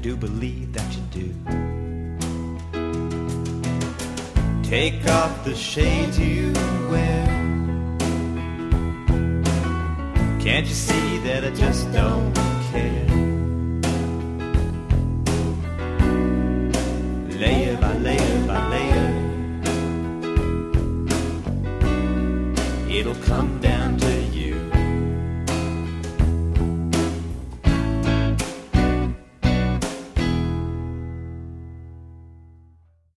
do believe that you do. Take off the shades you wear. Can't you see that I just don't care? Layer by layer by layer, it'll come down.